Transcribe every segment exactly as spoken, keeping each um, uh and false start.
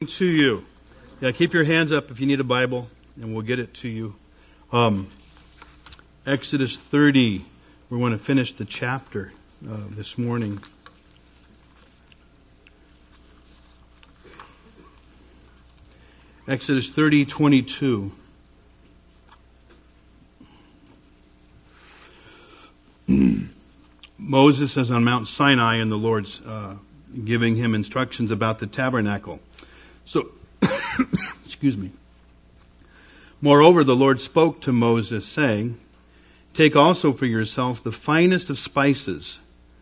To you. Yeah, keep your hands up if you need a Bible, and we'll get it to you. Um, Exodus thirty. We want to finish the chapter uh, this morning. Exodus thirty twenty-two. Moses is on Mount Sinai, and the Lord's uh, giving him instructions about the tabernacle. So, excuse me. Moreover, the Lord spoke to Moses, saying, Take also for yourself the finest of spices,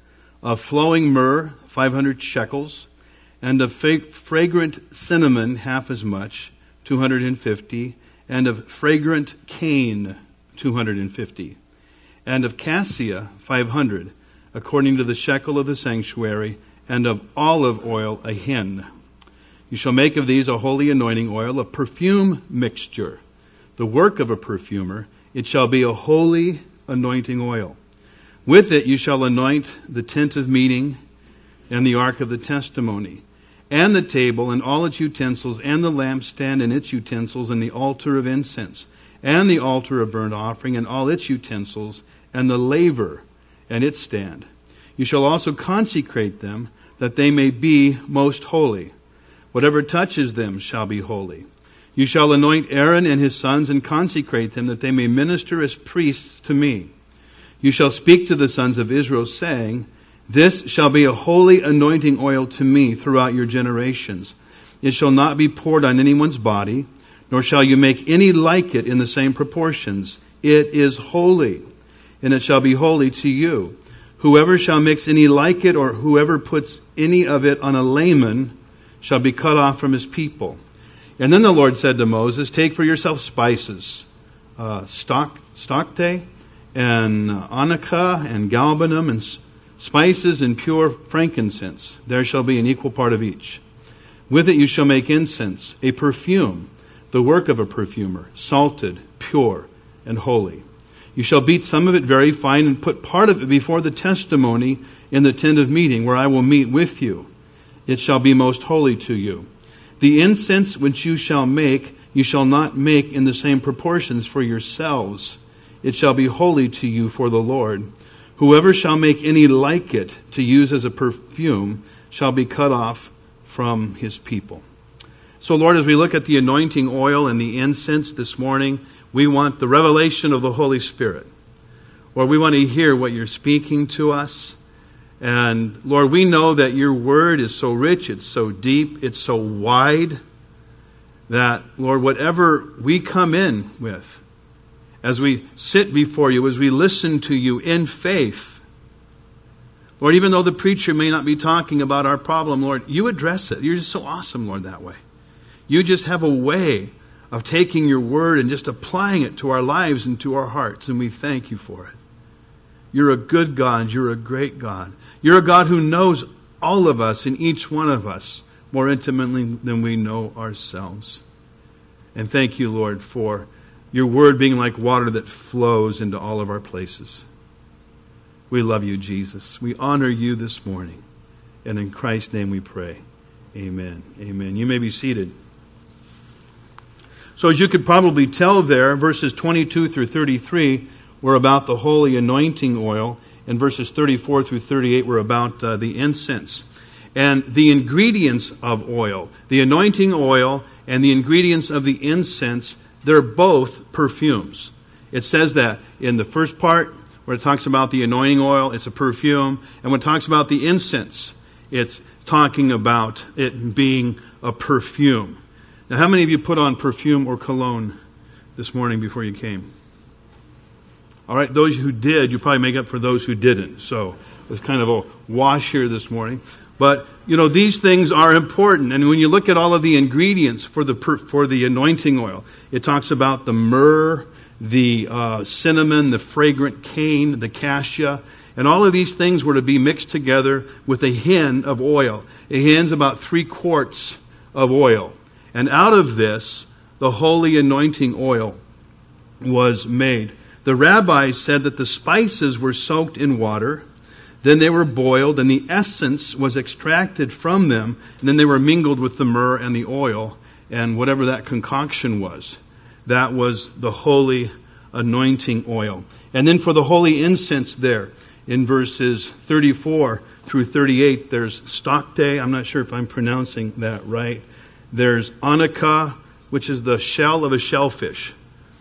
of flowing myrrh, five hundred shekels, and of fragrant cinnamon, half as much, two hundred fifty, and of fragrant cane, two hundred fifty, and of cassia, five hundred, according to the shekel of the sanctuary, and of olive oil, a hin. You shall make of these a holy anointing oil, a perfume mixture, the work of a perfumer. It shall be a holy anointing oil. With it you shall anoint the tent of meeting and the ark of the testimony, and the table and all its utensils, and the lampstand and its utensils, and the altar of incense, and the altar of burnt offering and all its utensils, and the laver and its stand. You shall also consecrate them, that they may be most holy. Whatever touches them shall be holy. You shall anoint Aaron and his sons and consecrate them, that they may minister as priests to me. You shall speak to the sons of Israel, saying, This shall be a holy anointing oil to me throughout your generations. It shall not be poured on anyone's body, nor shall you make any like it in the same proportions. It is holy, and it shall be holy to you. Whoever shall mix any like it, or whoever puts any of it on a layman, shall be cut off from his people. And then the Lord said to Moses, Take for yourself spices, uh, stock, stocte, and uh, onycha, and galbanum, and s- spices, and pure frankincense. There shall be an equal part of each. With it you shall make incense, a perfume, the work of a perfumer, salted, pure, and holy. You shall beat some of it very fine, and put part of it before the testimony in the tent of meeting, where I will meet with you. It shall be most holy to you. The incense which you shall make, you shall not make in the same proportions for yourselves. It shall be holy to you for the Lord. Whoever shall make any like it to use as a perfume shall be cut off from his people. So Lord, as we look at the anointing oil and the incense this morning, we want the revelation of the Holy Spirit. Lord, we want to hear what you're speaking to us. And Lord, we know that your word is so rich, it's so deep, it's so wide, that, Lord, whatever we come in with, as we sit before you, as we listen to you in faith, Lord, even though the preacher may not be talking about our problem, Lord, you address it. You're just so awesome, Lord, that way. You just have a way of taking your word and just applying it to our lives and to our hearts, and we thank you for it. You're a good God. You're a great God. You're a God who knows all of us and each one of us more intimately than we know ourselves. And thank you, Lord, for your word being like water that flows into all of our places. We love you, Jesus. We honor you this morning. And in Christ's name we pray. Amen. Amen. You may be seated. So as you could probably tell there, verses twenty-two through thirty-three were about the holy anointing oil, and verses thirty-four through thirty-eight were about uh, the incense. And the ingredients of oil, the anointing oil and the ingredients of the incense, they're both perfumes. It says that in the first part, where it talks about the anointing oil, it's a perfume. And when it talks about the incense, it's talking about it being a perfume. Now, how many of you put on perfume or cologne this morning before you came? All right, those who did, you probably make up for those who didn't. So it's kind of a wash here this morning. But, you know, these things are important. And when you look at all of the ingredients for the for the anointing oil, it talks about the myrrh, the uh, cinnamon, the fragrant cane, the cassia. And all of these things were to be mixed together with a hin of oil. A hin's about three quarts of oil. And out of this, the holy anointing oil was made. The rabbis said that the spices were soaked in water, Then they were boiled, and the essence was extracted from them, and then they were mingled with the myrrh and the oil, and whatever that concoction was. That was the holy anointing oil. And then for the holy incense there, in verses thirty-four through thirty-eight, there's stocte. I'm not sure if I'm pronouncing that right. There's onycha, which is the shell of a shellfish.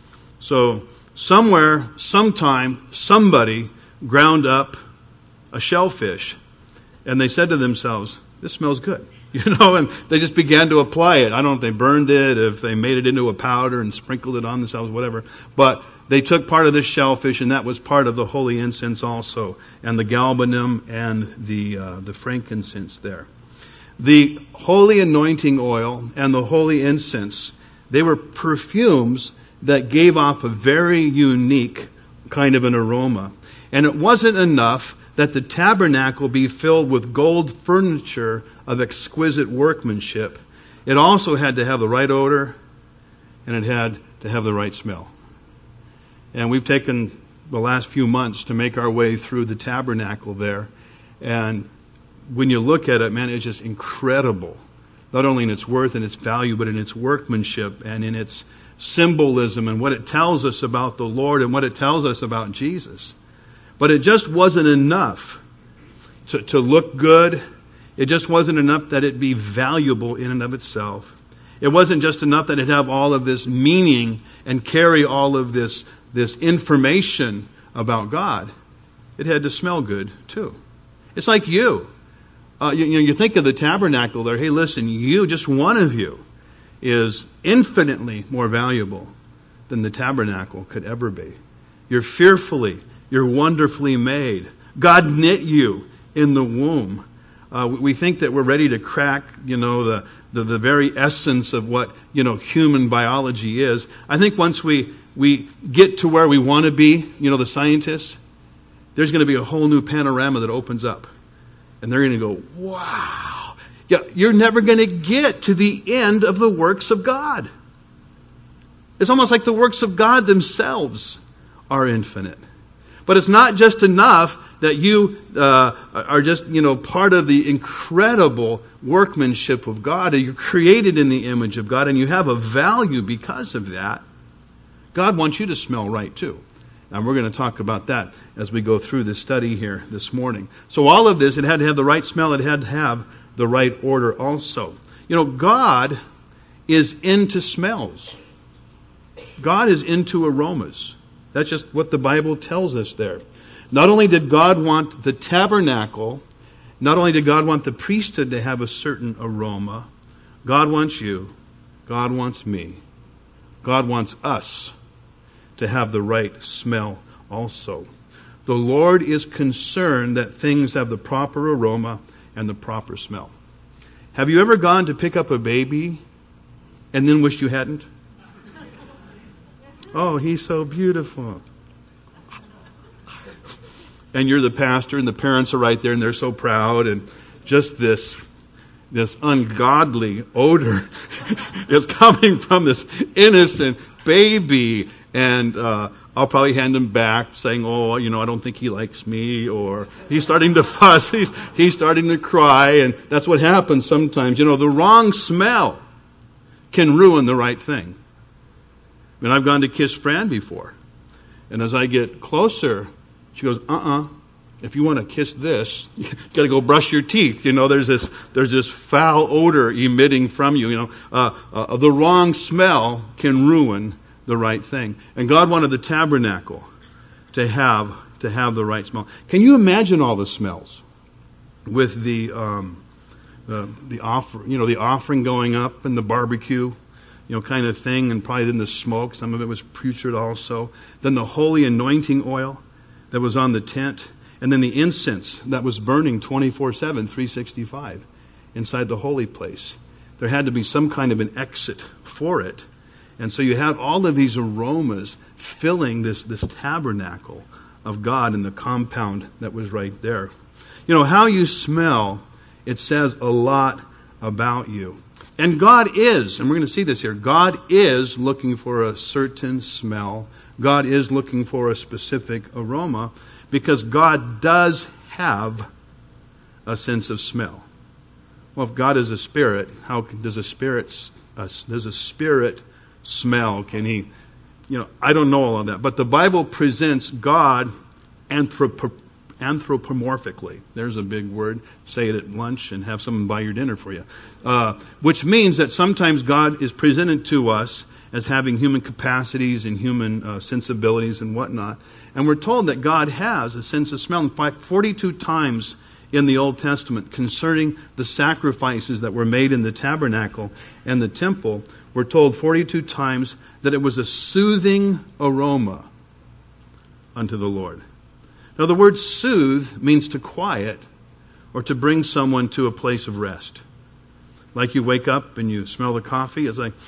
So somewhere, sometime, somebody ground up a shellfish, and they said to themselves, this smells good. You know, and they just began to apply it. I don't know if they burned it, if they made it into a powder and sprinkled it on themselves, whatever. But they took part of this shellfish, and that was part of the holy incense also, and the galbanum and the uh, the frankincense there. The holy anointing oil and the holy incense, they were perfumes that gave off a very unique kind of an aroma. And it wasn't enough that the tabernacle be filled with gold furniture of exquisite workmanship. It also had to have the right odor, and it had to have the right smell. And we've taken the last few months to make our way through the tabernacle there. And when you look at it, man, it's just incredible. Not only in its worth and its value, but in its workmanship and in its symbolism and what it tells us about the Lord and what it tells us about Jesus. But it just wasn't enough to, to look good. It just wasn't enough that it be valuable in and of itself. It wasn't just enough that it have all of this meaning and carry all of this, this information about God. It had to smell good too. It's like you. Uh, you, you know, you think of the tabernacle there. Hey, listen, you, just one of you, is infinitely more valuable than the tabernacle could ever be. You're fearfully, you're wonderfully made. God knit you in the womb. Uh, we think that we're ready to crack, you know, the, the the very essence of what, you know, human biology is. I think once we we get to where we want to be, you know, the scientists, there's going to be a whole new panorama that opens up. And they're going to go, wow. Yeah, you're never going to get to the end of the works of God. It's almost like the works of God themselves are infinite. But it's not just enough that you uh, are just, you know, part of the incredible workmanship of God. You're created in the image of God, and you have a value because of that. God wants you to smell right too. And we're going to talk about that as we go through this study here this morning. So all of this, it had to have the right smell. It had to have the right order also. You know, God is into smells. God is into aromas. That's just what the Bible tells us there. Not only did God want the tabernacle, not only did God want the priesthood to have a certain aroma, God wants you, God wants me, God wants us to have the right smell also. The Lord is concerned that things have the proper aroma and the proper smell. Have you ever gone to pick up a baby and then wished you hadn't? Oh, he's so beautiful. And you're the pastor and the parents are right there and they're so proud, and just this this ungodly odor is coming from this innocent baby. And uh, I'll probably hand him back saying, oh, you know, I don't think he likes me, or he's starting to fuss, he's, he's starting to cry, and that's what happens sometimes. You know, the wrong smell can ruin the right thing. I mean, I've gone to kiss Fran before, and as I get closer, she goes, uh-uh, if you want to kiss this, you got to go brush your teeth. You know, there's this there's this foul odor emitting from you. You know, uh, uh, the wrong smell can ruin the right thing. And God wanted the tabernacle to have to have the right smell. Can you imagine all the smells with the um, the the offer, you know, the offering going up and the barbecue, you know, kind of thing, and probably then the smoke. Some of it was putrid also. Then the holy anointing oil that was on the tent, and then the incense that was burning twenty-four seven, three sixty-five inside the holy place. There had to be some kind of an exit for it. And so you had all of these aromas filling this, this tabernacle of God in the compound that was right there. You know, how you smell, it says a lot about you. And God is, and we're going to see this here, God is looking for a certain smell. God is looking for a specific aroma, because God does have a sense of smell. Well, if God is a spirit, how can, does a spirit uh, does a spirit smell? Can he? You know, I don't know all of that, but the Bible presents God anthropo- anthropomorphically. There's a big word. Say it at lunch and have someone buy your dinner for you. Uh, which means that sometimes God is presented to us as having human capacities and human uh, sensibilities and whatnot. And we're told that God has a sense of smell. In fact, forty-two times in the Old Testament concerning the sacrifices that were made in the tabernacle and the temple, we're told forty-two times that it was a soothing aroma unto the Lord. Now the word soothe means to quiet or to bring someone to a place of rest. Like you wake up and you smell the coffee, it's like,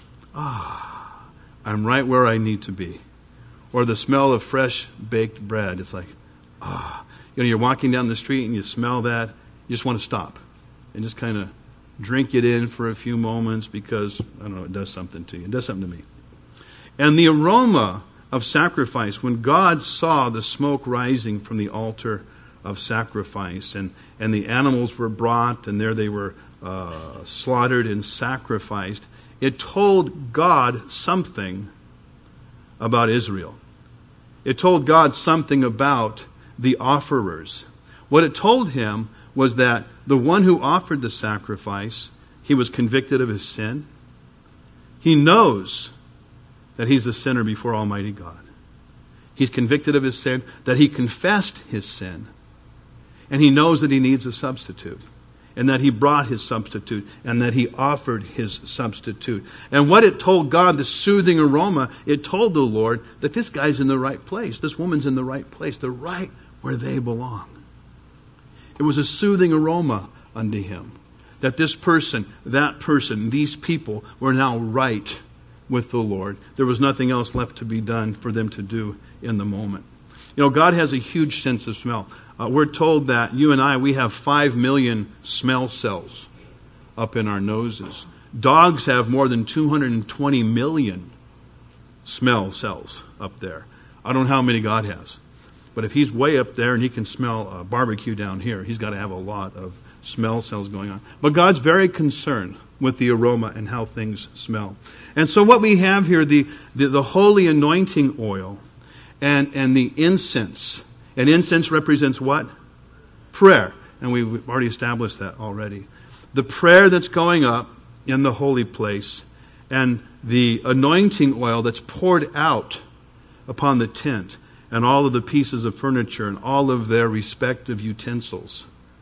ah, I'm right where I need to be. Or the smell of fresh baked bread, it's like, ah. You know, you're walking down the street and you smell that, you just want to stop and just kind of drink it in for a few moments because, I don't know, it does something to you. It does something to me. And the aroma of sacrifice, when God saw the smoke rising from the altar of sacrifice and, and the animals were brought and there they were uh, slaughtered and sacrificed, it told God something about Israel. It told God something about the offerers. What it told him was that the one who offered the sacrifice, he was convicted of his sin. He knows that he's a sinner before Almighty God. He's convicted of his sin, that he confessed his sin, and he knows that he needs a substitute, and that he brought his substitute, and that he offered his substitute. And what it told God, the soothing aroma, it told the Lord that this guy's in the right place. This woman's in the right place. They're right where they belong. It was a soothing aroma unto him that this person, that person, these people were now right with the Lord. There was nothing else left to be done for them to do in the moment. You know, God has a huge sense of smell. Uh, we're told that you and I, we have five million smell cells up in our noses. Dogs have more than two hundred twenty million smell cells up there. I don't know how many God has. But if he's way up there and he can smell uh, barbecue down here, he's got to have a lot of smell cells going on. But God's very concerned with the aroma and how things smell. And so what we have here, the, the, the holy anointing oil and, and the incense. And incense represents what? Prayer. And we've already established that already. The prayer that's going up in the holy place and the anointing oil that's poured out upon the tent and all of the pieces of furniture and all of their respective utensils.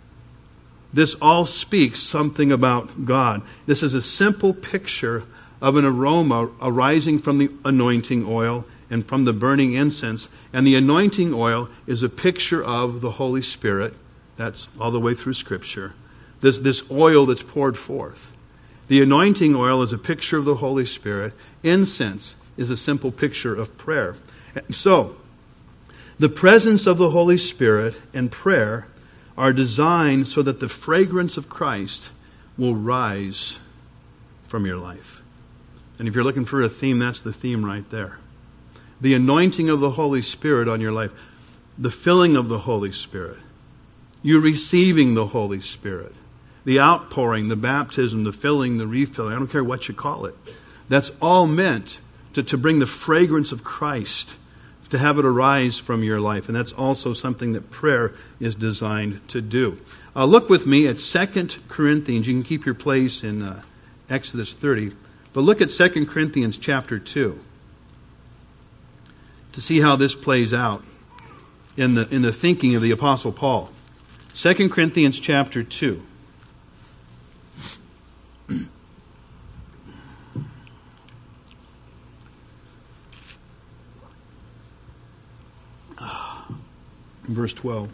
This all speaks something about God. This is a simple picture of an aroma arising from the anointing oil and from the burning incense. And the anointing oil is a picture of the Holy Spirit. That's all the way through Scripture. This, this oil that's poured forth. The anointing oil is a picture of the Holy Spirit. Incense is a simple picture of prayer. So, the presence of the Holy Spirit and prayer are designed so that the fragrance of Christ will rise from your life. And if you're looking for a theme, that's the theme right there. The anointing of the Holy Spirit on your life. The filling of the Holy Spirit. You receiving the Holy Spirit. The outpouring, the baptism, the filling, the refilling. I don't care what you call it. That's all meant to, to bring the fragrance of Christ, to have it arise from your life. And that's also something that prayer is designed to do. Uh, look with me at Second Corinthians. You can keep your place in uh, Exodus thirty. But look at Second Corinthians chapter two to see how this plays out in the, in the thinking of the Apostle Paul. Second Corinthians chapter two. Verse twelve.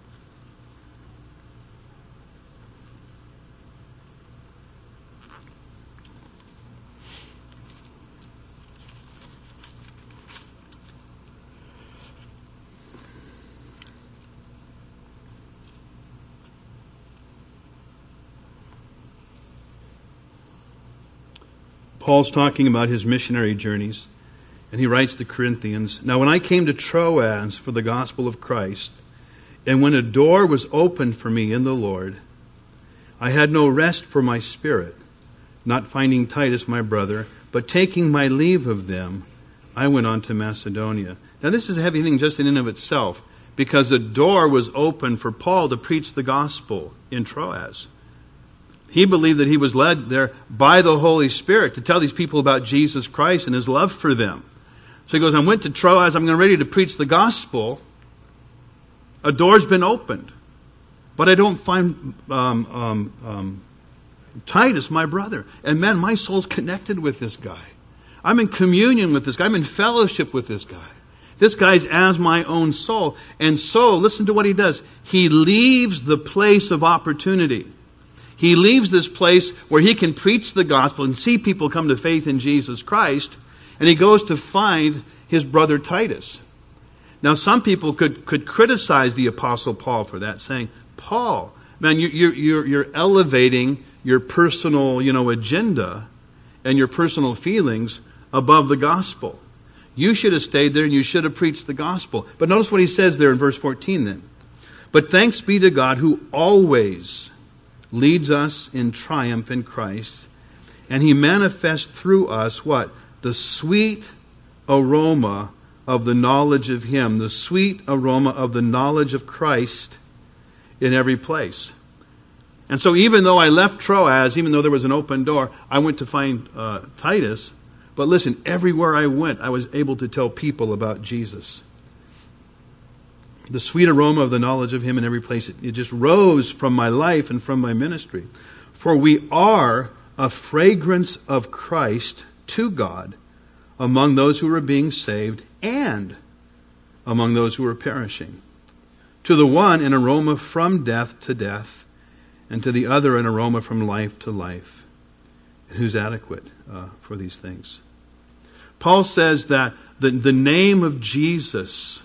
Paul's talking about his missionary journeys, and he writes to Corinthians, "Now when I came to Troas for the gospel of Christ, And when a door was opened for me in the Lord, I had no rest for my spirit, not finding Titus my brother, but taking my leave of them, I went on to Macedonia. Now this is a heavy thing just in and of itself, because a door was open for Paul to preach the gospel in Troas. He believed that he was led there by the Holy Spirit to tell these people about Jesus Christ and His love for them. So he goes, I went to Troas, I'm ready to preach the gospel. A door's been opened. But I don't find um, um, um, Titus, my brother. And man, my soul's connected with this guy. I'm in communion with this guy. I'm in fellowship with this guy. This guy's as my own soul. And so, listen to what he does. He leaves the place of opportunity. He leaves this place where he can preach the gospel and see people come to faith in Jesus Christ. And he goes to find his brother Titus. Now, some people could, could criticize the Apostle Paul for that, saying, Paul, man, you're, you're, you're elevating your personal, you know, agenda and your personal feelings above the gospel. You should have stayed there and you should have preached the gospel. But notice what he says there in verse fourteen then. But thanks be to God who always leads us in triumph in Christ, and He manifests through us what? The sweet aroma of the knowledge of Him, the sweet aroma of the knowledge of Christ in every place. And so even though I left Troas, even though there was an open door, I went to find uh, Titus. But listen, everywhere I went, I was able to tell people about Jesus. The sweet aroma of the knowledge of Him in every place, it, it just rose from my life and from my ministry. For we are a fragrance of Christ to God among those who are being saved and among those who are perishing. To the one, an aroma from death to death, and to the other, an aroma from life to life. Who's adequate uh, for these things? Paul says that the, the name of Jesus,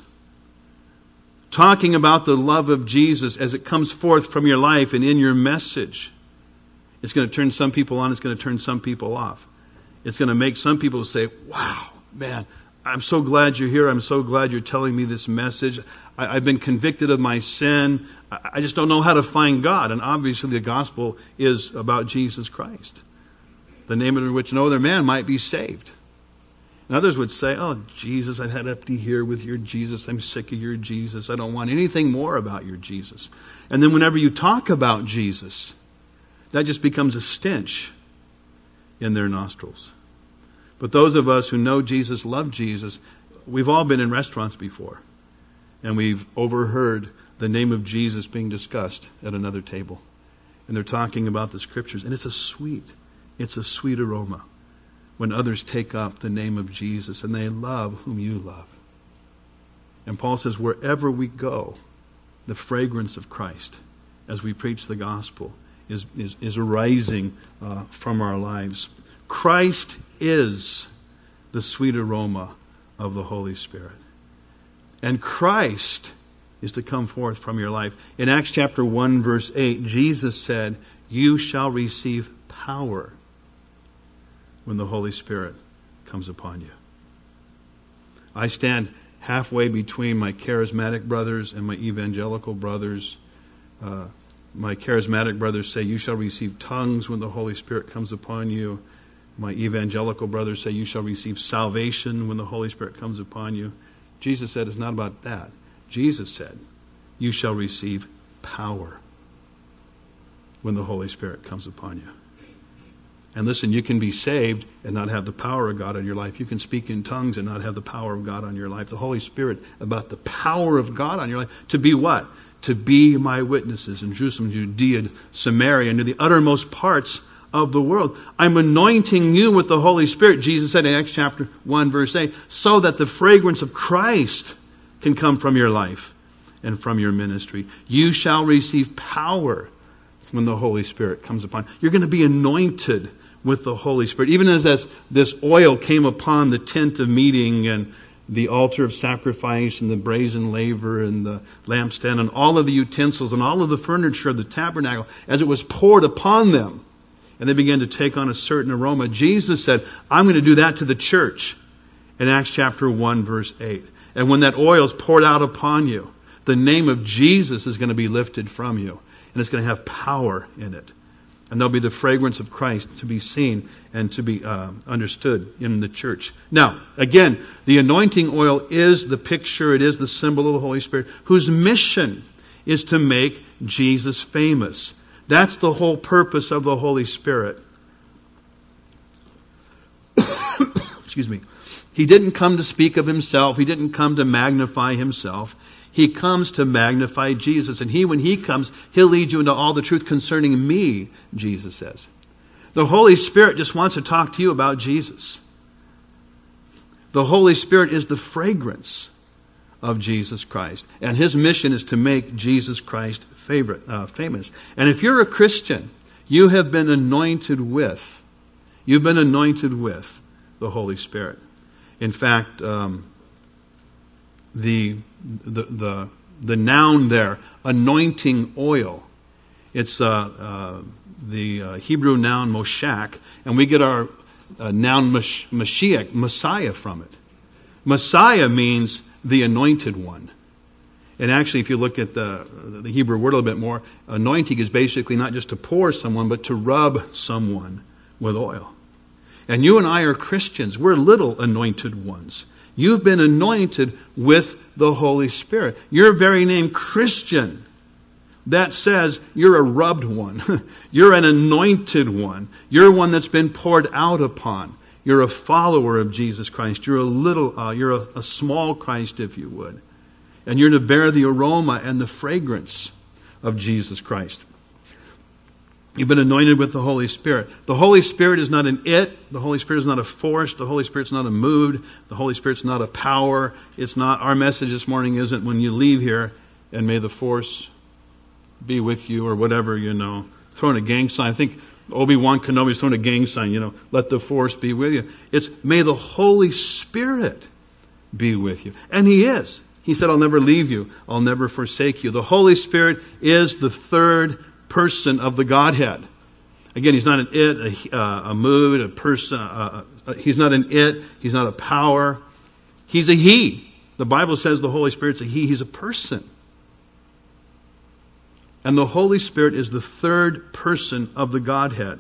talking about the love of Jesus as it comes forth from your life and in your message, it's going to turn some people on, it's going to turn some people off. It's going to make some people say, wow, man, I'm so glad you're here. I'm so glad you're telling me this message. I, I've been convicted of my sin. I, I just don't know how to find God. And obviously the gospel is about Jesus Christ, the name of which no other man might be saved. And others would say, oh, Jesus, I've had empty here with your Jesus. I'm sick of your Jesus. I don't want anything more about your Jesus. And then whenever you talk about Jesus, that just becomes a stench in their nostrils. But those of us who know Jesus, love Jesus, we've all been in restaurants before. And we've overheard the name of Jesus being discussed at another table. And they're talking about the Scriptures. And it's a sweet It's a sweet aroma when others take up the name of Jesus and they love whom you love. And Paul says, wherever we go, the fragrance of Christ as we preach the gospel is, is, is arising uh, from our lives. Christ is the sweet aroma of the Holy Spirit. And Christ is to come forth from your life. In Acts chapter one, verse eight, Jesus said, you shall receive power when the Holy Spirit comes upon you. I stand halfway between my charismatic brothers and my evangelical brothers. Uh, my charismatic brothers say, you shall receive tongues when the Holy Spirit comes upon you. My evangelical brothers say, you shall receive salvation when the Holy Spirit comes upon you. Jesus said, it's not about that. Jesus said, you shall receive power when the Holy Spirit comes upon you. And listen, you can be saved and not have the power of God on your life. You can speak in tongues and not have the power of God on your life. The Holy Spirit, about the power of God on your life. To be what? To be my witnesses in Jerusalem, Judea, Samaria, and to the uttermost parts of the world. I'm anointing you with the Holy Spirit, Jesus said in Acts chapter one, verse eight, so that the fragrance of Christ can come from your life and from your ministry. You shall receive power when the Holy Spirit comes upon you. You're going to be anointed with the Holy Spirit. Even as this, this oil came upon the tent of meeting and the altar of sacrifice and the brazen laver and the lampstand and all of the utensils and all of the furniture of the tabernacle, as it was poured upon them, and they began to take on a certain aroma, Jesus said, I'm going to do that to the church in Acts chapter one, verse eight. And when that oil is poured out upon you, The name of Jesus is going to be lifted from you, and it's going to have power in it. And there'll be the fragrance of Christ to be seen and to be uh, understood in the church. Now, again, the anointing oil is the picture, it is the symbol of the Holy Spirit, whose mission is to make Jesus famous. That's the whole purpose of the Holy Spirit. Excuse me. He didn't come to speak of himself. He didn't come to magnify himself. He comes to magnify Jesus. And he, when he comes, he'll lead you into all the truth concerning me, Jesus says. The Holy Spirit just wants to talk to you about Jesus. The Holy Spirit is the fragrance of Jesus Christ. And his mission is to make Jesus Christ favorite, uh, famous. And if you're a Christian, you have been anointed with, you've been anointed with the Holy Spirit. In fact, um, the, the the the noun there, anointing oil, it's uh, uh, the uh, Hebrew noun moshak, and we get our uh, noun Mash- Mashiach, Messiah, from it. Messiah means the anointed one. And actually, if you look at the, the Hebrew word a little bit more, anointing is basically not just to pour someone, but to rub someone with oil. And you and I are Christians. We're little anointed ones. You've been anointed with the Holy Spirit. Your very name, Christian, that says you're a rubbed one. You're an anointed one. You're one that's been poured out upon. You're a follower of Jesus Christ. You're a little, uh, you're a, a small Christ, if you would. And you're to bear the aroma and the fragrance of Jesus Christ. You've been anointed with the Holy Spirit. The Holy Spirit is not an it. The Holy Spirit is not a force. The Holy Spirit's not a mood. The Holy Spirit's not a power. It's not, our message this morning isn't when you leave here, and may the force be with you, or whatever, you know. Throwing a gang sign. I think Obi-Wan Kenobi's throwing a gang sign, you know, let the force be with you. It's may the Holy Spirit be with you. And He is. He said, I'll never leave you. I'll never forsake you. The Holy Spirit is the third person of the Godhead. Again, He's not an it, a, uh, a mood, a person. Uh, uh, he's not an it. He's not a power. He's a He. The Bible says the Holy Spirit's a He. He's a person. And the Holy Spirit is the third person of the Godhead.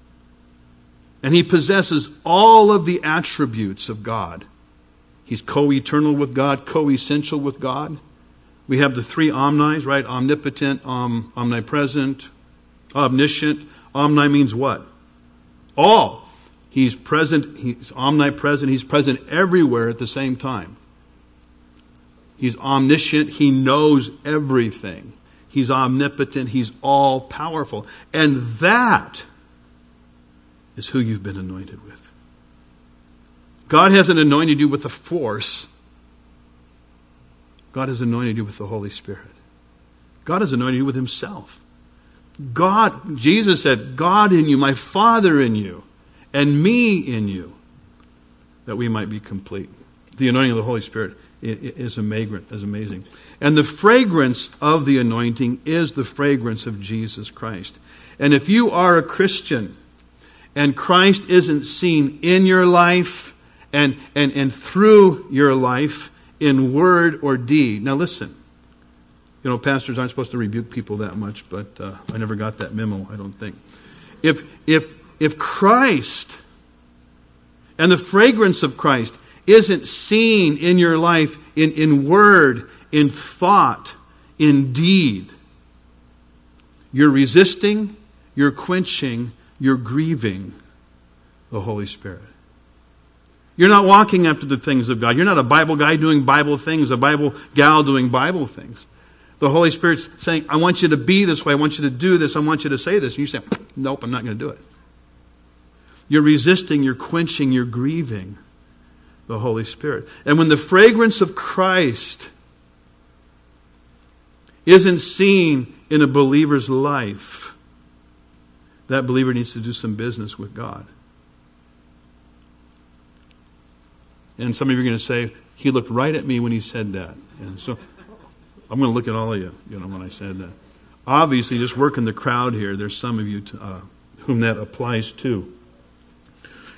And He possesses all of the attributes of God. He's co-eternal with God, co-essential with God. We have the three omnis, right? Omnipotent, om, omnipresent, omniscient. Omni means what? All. He's present, He's omnipresent, He's present everywhere at the same time. He's omniscient, He knows everything. He's omnipotent, He's all powerful. And that is who you've been anointed with. God hasn't anointed you with a force. God has anointed you with the Holy Spirit. God has anointed you with Himself. God, Jesus said, God in you, my Father in you, and me in you, that we might be complete. The anointing of the Holy Spirit is amazing. And the fragrance of the anointing is the fragrance of Jesus Christ. And if you are a Christian and Christ isn't seen in your life and, and, and through your life in word or deed. Now listen, you know, pastors aren't supposed to rebuke people that much, but uh, I never got that memo, I don't think. If, if, if Christ and the fragrance of Christ isn't seen in your life in, in word, in thought, in deed, you're resisting, you're quenching, you're grieving the Holy Spirit. You're not walking after the things of God. You're not a Bible guy doing Bible things, a Bible gal doing Bible things. The Holy Spirit's saying, I want you to be this way, I want you to do this, I want you to say this. And you say, nope, I'm not going to do it. You're resisting, you're quenching, you're grieving the Holy Spirit. And when the fragrance of Christ isn't seen in a believer's life, that believer needs to do some business with God. And some of you are going to say, he looked right at me when he said that. And so I'm going to look at all of you, you know, when I said that. Obviously, just working the crowd here, there's some of you to, uh, whom that applies to.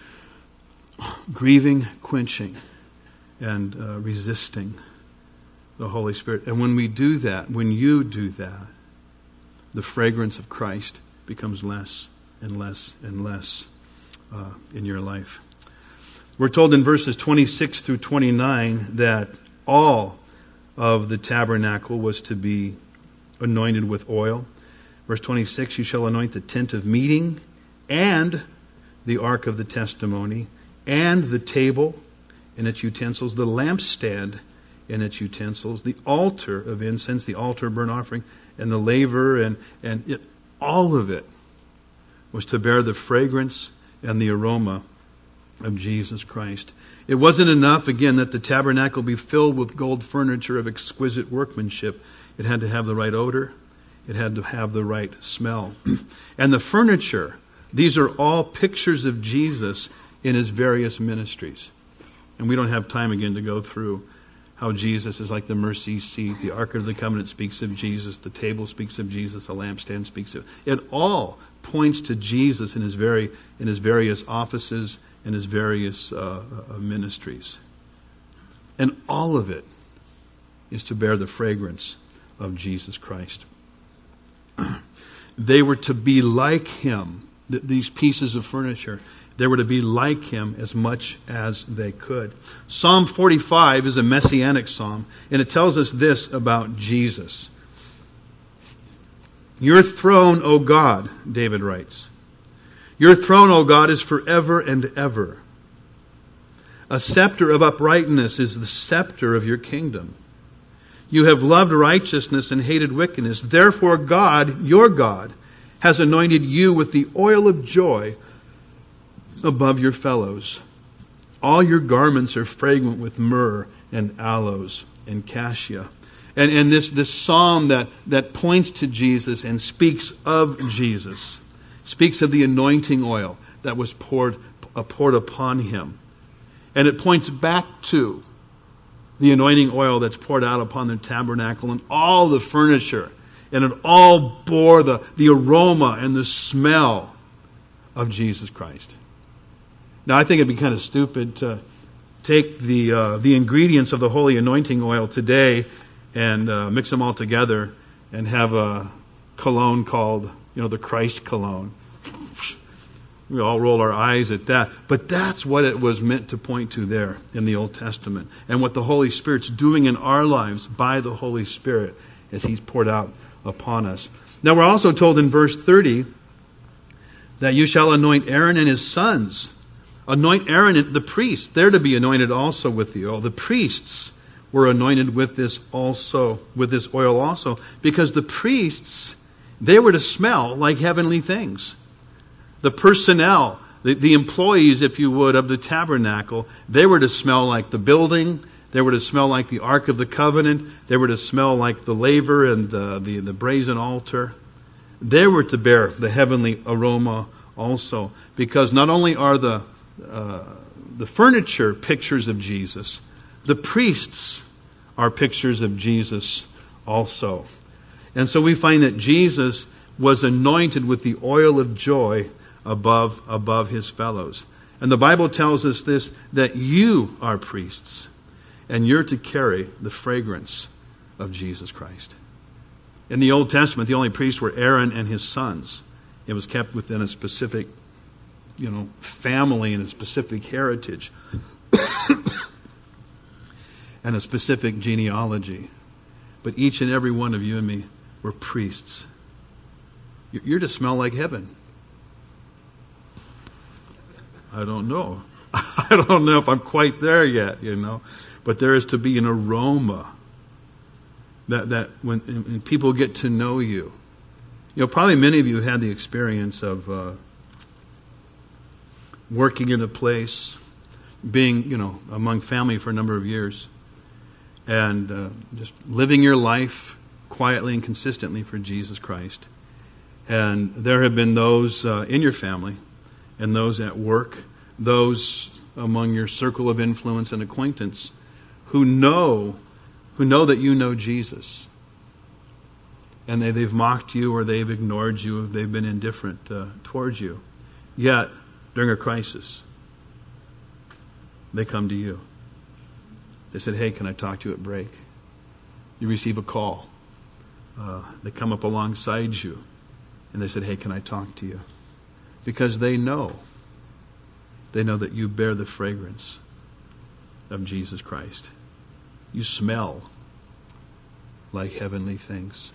Grieving, quenching, and uh, resisting the Holy Spirit. And when we do that, when you do that, the fragrance of Christ becomes less and less and less uh, in your life. We're told in verses twenty-six through twenty-nine that all of the tabernacle was to be anointed with oil. Verse twenty-six, you shall anoint the tent of meeting and the ark of the testimony and the table and its utensils, the lampstand and its utensils, the altar of incense, the altar of burnt offering, and the laver, and, and it, all of it was to bear the fragrance and the aroma of Jesus Christ. It wasn't enough, again, that the tabernacle be filled with gold furniture of exquisite workmanship. It had to have the right odor. It had to have the right smell. And the furniture, these are all pictures of Jesus in His various ministries. And we don't have time again to go through how Jesus is like the mercy seat. The Ark of the Covenant speaks of Jesus. The table speaks of Jesus. The lampstand speaks of... It all points to Jesus in His very in His various offices and His various uh, uh, ministries. And all of it is to bear the fragrance of Jesus Christ. They were to be like Him. Th- these pieces of furniture, they were to be like Him as much as they could. Psalm forty-five is a messianic psalm, and it tells us this about Jesus. Your throne, O God, David writes, your throne, O God, is forever and ever. A scepter of uprightness is the scepter of your kingdom. You have loved righteousness and hated wickedness. Therefore God, your God, has anointed you with the oil of joy above your fellows. All your garments are fragrant with myrrh and aloes and cassia. And, and this, this psalm that, that points to Jesus and speaks of Jesus, speaks of the anointing oil that was poured, uh, poured upon Him. And it points back to the anointing oil that's poured out upon the tabernacle and all the furniture. And it all bore the, the aroma and the smell of Jesus Christ. Now, I think it'd be kind of stupid to take the uh, the ingredients of the holy anointing oil today and uh, mix them all together and have a cologne called, you know, the Christ cologne. We all roll our eyes at that. But that's what it was meant to point to there in the Old Testament. And what the Holy Spirit's doing in our lives by the Holy Spirit as He's poured out upon us. Now we're also told in verse thirty that you shall anoint Aaron and his sons. Anoint Aaron, the priest. They're to be anointed also with the oil. The priests were anointed with this also, with this oil also, because the priests, they were to smell like heavenly things. The personnel, the, the employees, if you would, of the tabernacle, they were to smell like the building. They were to smell like the Ark of the Covenant. They were to smell like the laver and uh, the, the brazen altar. They were to bear the heavenly aroma also, because not only are the uh, the furniture pictures of Jesus, the priests are pictures of Jesus also. And so we find that Jesus was anointed with the oil of joy above above his fellows. And the Bible tells us this, that you are priests, and you're to carry the fragrance of Jesus Christ. In the Old Testament, the only priests were Aaron and his sons. It was kept within a specific, you know, family and a specific heritage and a specific genealogy. But each and every one of you and me were priests. You're to smell like heaven. I don't know. I don't know if I'm quite there yet, you know. But there is to be an aroma that that when, when people get to know you. You know, probably many of you had the experience of uh, working in a place, being, you know, among family for a number of years, and uh, just living your life quietly and consistently for Jesus Christ. And there have been those uh, in your family and those at work, those among your circle of influence and acquaintance who know who know that you know Jesus. And they, they've mocked you or they've ignored you, they've been indifferent uh, towards you. Yet, during a crisis, they come to you. They said, hey, can I talk to you at break? You receive a call. Uh, they come up alongside you and they said, hey, can I talk to you? Because they know. They know that you bear the fragrance of Jesus Christ. You smell like heavenly things.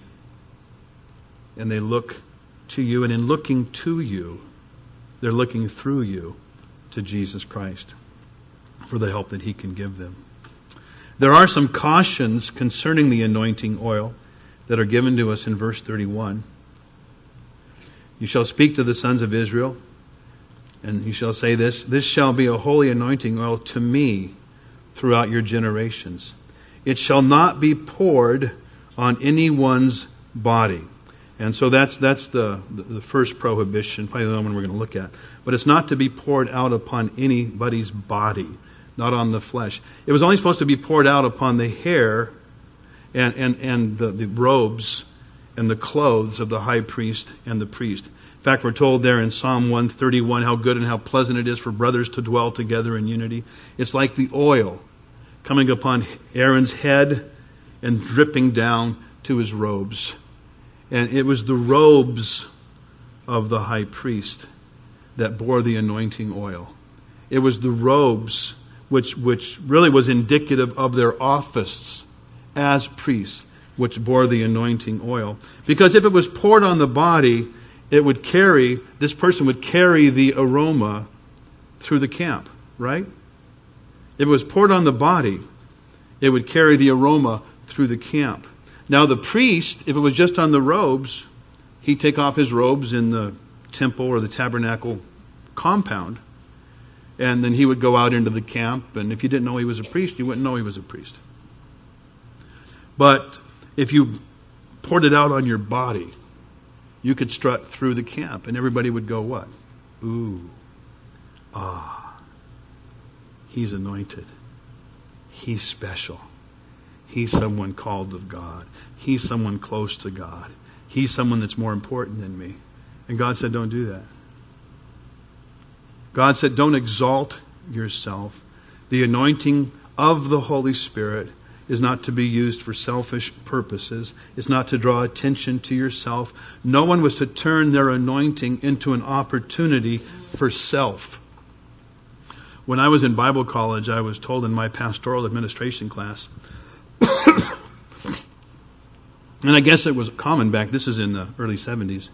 And they look to you, and in looking to you, they're looking through you to Jesus Christ for the help that He can give them. There are some cautions concerning the anointing oil that are given to us in verse thirty-one. You shall speak to the sons of Israel, and you shall say this, this shall be a holy anointing oil to me throughout your generations. It shall not be poured on anyone's body. And so that's that's the, the, the first prohibition, probably the one we're going to look at. But it's not to be poured out upon anybody's body, not on the flesh. It was only supposed to be poured out upon the hair and, and, and the, the robes and the clothes of the high priest and the priest. In fact, we're told there in Psalm one thirty-one how good and how pleasant it is for brothers to dwell together in unity. It's like the oil coming upon Aaron's head and dripping down to his robes. And it was the robes of the high priest that bore the anointing oil. It was the robes which which really was indicative of their office as priests, which bore the anointing oil. Because if it was poured on the body, it would carry, this person would carry the aroma through the camp, right? If it was poured on the body, it would carry the aroma through the camp. Now the priest, if it was just on the robes, he'd take off his robes in the temple or the tabernacle compound, and then he would go out into the camp, and if you didn't know he was a priest, you wouldn't know he was a priest. But if you poured it out on your body, you could strut through the camp, and everybody would go, what? Ooh, ah, he's anointed. He's special. He's someone called of God. He's someone close to God. He's someone that's more important than me. And God said, don't do that. God said, don't exalt yourself. The anointing of the Holy Spirit is not to be used for selfish purposes. It's not to draw attention to yourself. No one was to turn their anointing into an opportunity for self. When I was in Bible college, I was told in my pastoral administration class, and I guess it was common back, this is in the early seventies,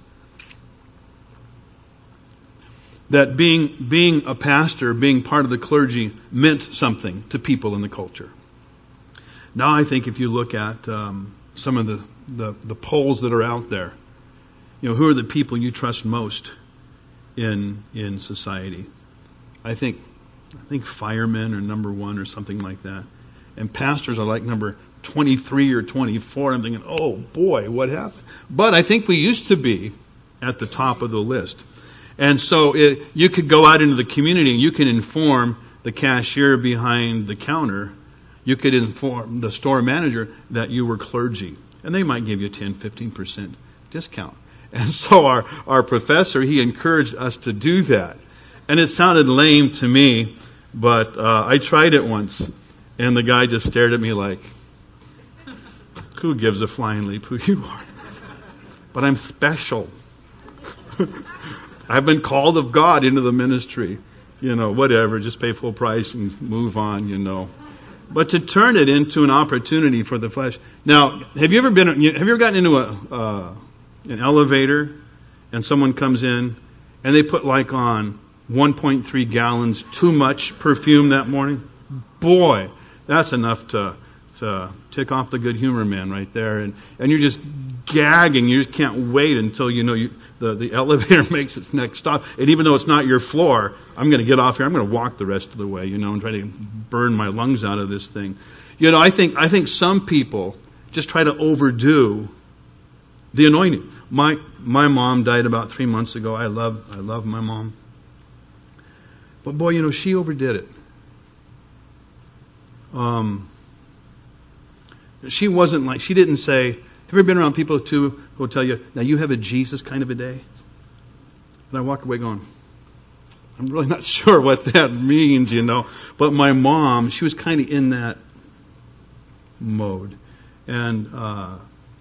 that being being a pastor, being part of the clergy, meant something to people in the culture. Now I think if you look at um, some of the, the, the polls that are out there, you know, who are the people you trust most in in society? I think I think firemen are number one or something like that. And pastors are like number twenty-three or twenty-four. I'm thinking, oh boy, what happened? But I think we used to be at the top of the list. And so it, you could go out into the community and you can inform the cashier behind the counter. You could inform the store manager that you were clergy. And they might give you a ten, fifteen percent discount. And so our, our professor, he encouraged us to do that. And it sounded lame to me, but uh, I tried it once. And the guy just stared at me like, who gives a flying leap who you are? But I'm special. I've been called of God into the ministry. You know, whatever, just pay full price and move on, you know. But to turn it into an opportunity for the flesh. Now, have you ever been, have you ever gotten into a uh, an elevator and someone comes in and they put like on one point three gallons too much perfume that morning? Boy, that's enough to to tick off the good humor man right there. And, and you're just gagging. You just can't wait until you know you, the, the elevator makes its next stop. And even though it's not your floor, I'm going to get off here. I'm going to walk the rest of the way, you know, and try to burn my lungs out of this thing. You know, I think I think some people just try to overdo the anointing. My my mom died about three months ago. I love I love my mom. But boy, you know, she overdid it. Um, she wasn't like, she didn't say, have you ever been around people too who will tell you, now you have a Jesus kind of a day? And I walk away going, I'm really not sure what that means, you know. But my mom, she was kind of in that mode. And uh,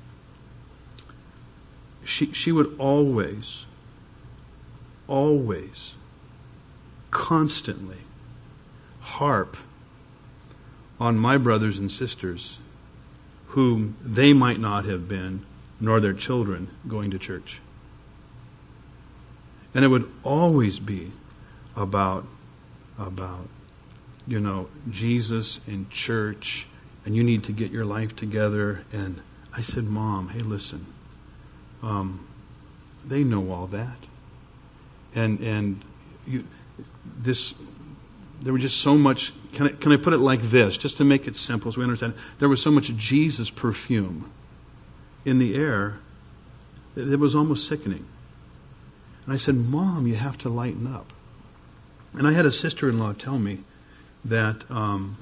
she she would always, always, constantly harp on my brothers and sisters whom they might not have been, nor their children, going to church. And it would always be about, about, you know, Jesus and church, and you need to get your life together. And I said, Mom, hey, listen, um, they know all that. And and you, this, there was just so much. Can I, can I put it like this, just to make it simple, so we understand? There was so much Jesus perfume in the air, it was almost sickening. And I said, Mom, you have to lighten up. And I had a sister-in-law tell me that um,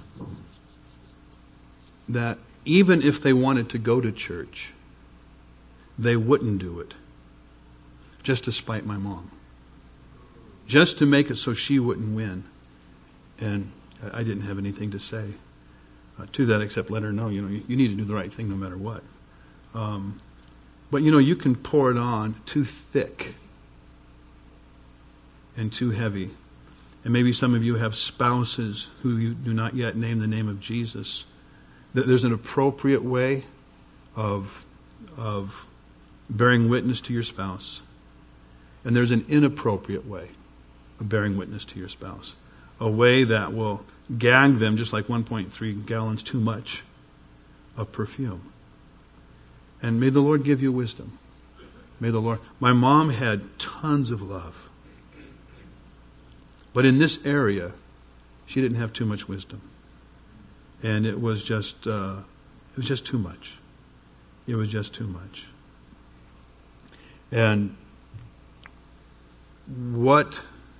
that even if they wanted to go to church, they wouldn't do it, just to spite my mom, just to make it so she wouldn't win. And I didn't have anything to say uh, to that except let her know, you know, you, you need to do the right thing no matter what. Um, but you know, you can pour it on too thick and too heavy. And maybe some of you have spouses who you do not yet name the name of Jesus. There's an appropriate way of of bearing witness to your spouse. And there's an inappropriate way of bearing witness to your spouse. A way that will gag them just like one point three gallons too much of perfume. And may the Lord give you wisdom. May the Lord... My mom had tons of love. But in this area, she didn't have too much wisdom. And it was just, uh, it was just too much. It was just too much. And what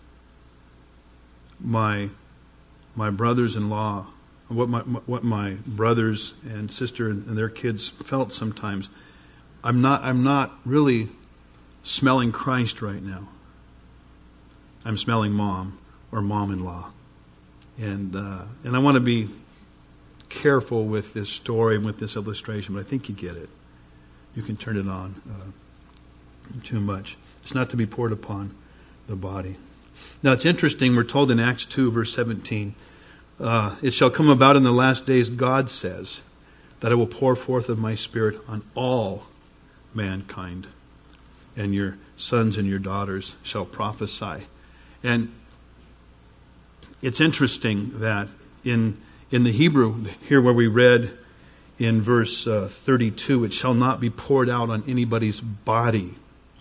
my my brothers-in-law, what my what my brothers and sister and their kids felt sometimes, I'm not I'm not really smelling Christ right now. I'm smelling mom or mom-in-law, and uh, and I want to be careful with this story and with this illustration, but I think you get it. You can turn it on uh, too much. It's not to be poured upon the body. Now it's interesting, we're told in Acts two, verse seventeen, uh, it shall come about in the last days, God says, that I will pour forth of my Spirit on all mankind, and your sons and your daughters shall prophesy. And it's interesting that in in the Hebrew, here where we read in verse uh, thirty-two, it shall not be poured out on anybody's body.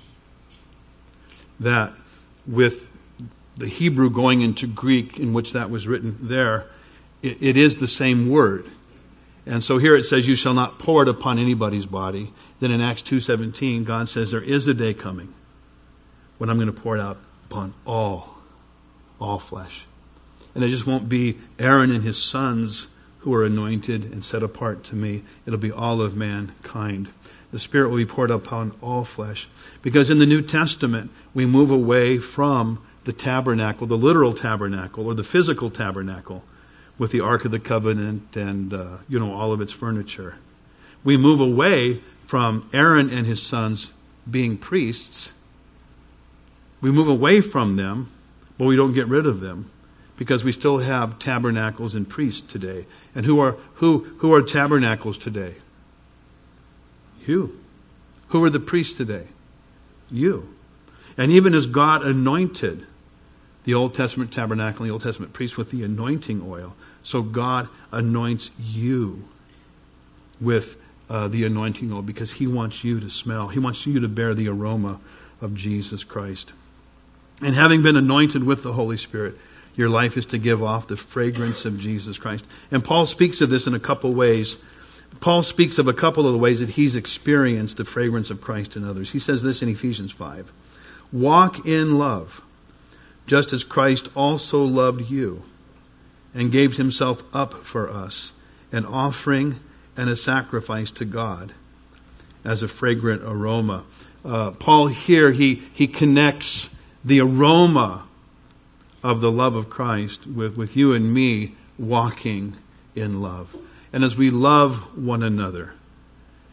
That with the Hebrew going into Greek, in which that was written there, it, it is the same word. And so here it says, you shall not pour it upon anybody's body. Then in Acts two seventeen, God says, there is a day coming when I'm going to pour it out upon all, all flesh. And it just won't be Aaron and his sons who are anointed and set apart to me. It'll be all of mankind. The Spirit will be poured upon all flesh. Because in the New Testament, we move away from the tabernacle, the literal tabernacle, or the physical tabernacle, with the Ark of the Covenant and, uh, you know, all of its furniture. We move away from Aaron and his sons being priests. We move away from them, but we don't get rid of them, because we still have tabernacles and priests today. And who are who who are tabernacles today? You. Who are the priests today? You. And even as God anointed the Old Testament tabernacle and the Old Testament priests with the anointing oil, so God anoints you with uh, the anointing oil, because He wants you to smell. He wants you to bear the aroma of Jesus Christ. And having been anointed with the Holy Spirit, your life is to give off the fragrance of Jesus Christ. And Paul speaks of this in a couple ways. Paul speaks of a couple of the ways that he's experienced the fragrance of Christ in others. He says this in Ephesians five. Walk in love, just as Christ also loved you and gave Himself up for us, an offering and a sacrifice to God as a fragrant aroma. Uh, Paul here, he, he connects the aroma of the love of Christ with, with you and me walking in love. And as we love one another,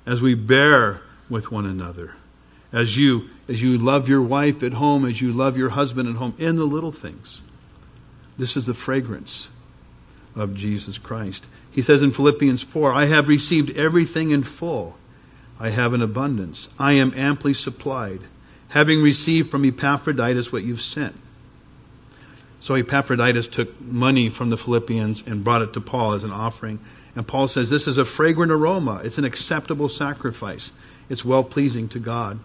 as we bear with one another, as you as you love your wife at home, as you love your husband at home, in the little things. This is the fragrance of Jesus Christ. He says in Philippians four, I have received everything in full. I have an abundance. I am amply supplied, having received from Epaphroditus what you've sent. So Epaphroditus took money from the Philippians and brought it to Paul as an offering. And Paul says this is a fragrant aroma. It's an acceptable sacrifice. It's well-pleasing to God.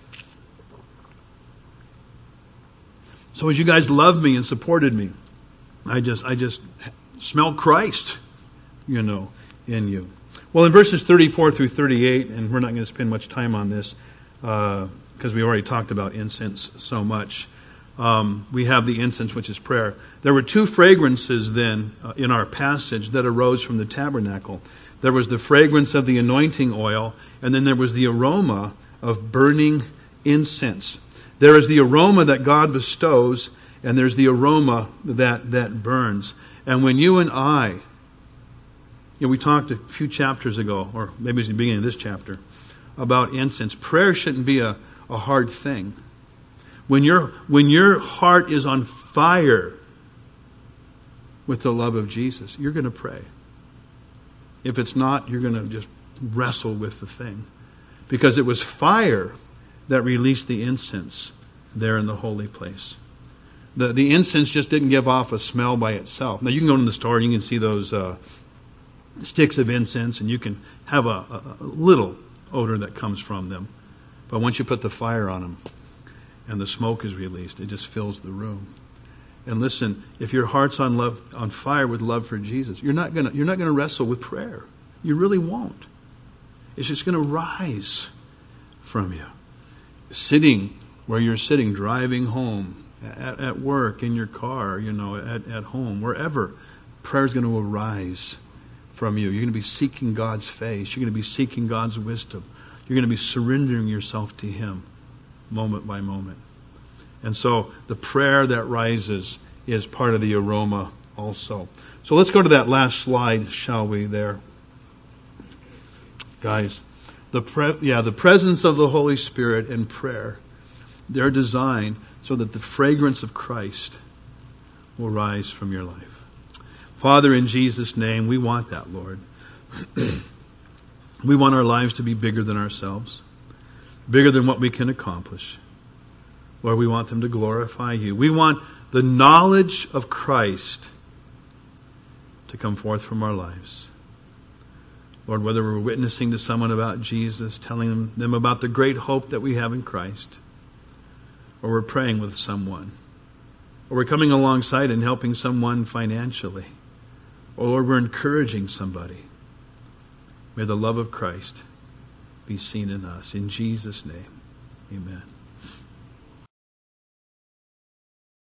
So as you guys loved me and supported me, I just I just smell Christ, you know, in you. Well, in verses thirty-four through thirty-eight, and we're not going to spend much time on this because uh, we already talked about incense so much. Um, we have the incense, which is prayer. There were two fragrances then uh, in our passage that arose from the tabernacle. There was the fragrance of the anointing oil, and then there was the aroma of burning incense. There is the aroma that God bestows, and there's the aroma that, that burns. And when you and I, you know, we talked a few chapters ago, or maybe it's the beginning of this chapter, about incense. Prayer shouldn't be a, a hard thing. When your when your heart is on fire with the love of Jesus, you're going to pray. If it's not, you're going to just wrestle with the thing. Because it was fire that released the incense there in the holy place. The the incense just didn't give off a smell by itself. Now you can go to the store and you can see those uh, sticks of incense, and you can have a, a, a little odor that comes from them. But once you put the fire on them, and the smoke is released, it just fills the room. And listen, if your heart's on love, on fire with love for Jesus, you're not gonna you're not gonna wrestle with prayer. You really won't. It's just gonna rise from you. Sitting where you're sitting, driving home, at, at work, in your car, you know, at, at home, wherever, prayer's going to arise from you. You're going to be seeking God's face. You're going to be seeking God's wisdom. You're going to be surrendering yourself to Him moment by moment. And so the prayer that rises is part of the aroma also. So let's go to that last slide, shall we, there. Guys, the pre- yeah, the presence of the Holy Spirit and prayer, they're designed so that the fragrance of Christ will rise from your life. Father, in Jesus' name, we want that, Lord. We want our lives to be bigger than ourselves, bigger than what we can accomplish. Lord, we want them to glorify you. We want the knowledge of Christ to come forth from our lives. Lord, whether we're witnessing to someone about Jesus, telling them, them about the great hope that we have in Christ, or we're praying with someone, or we're coming alongside and helping someone financially, or Lord, we're encouraging somebody, may the love of Christ be seen in us. In Jesus' name, amen.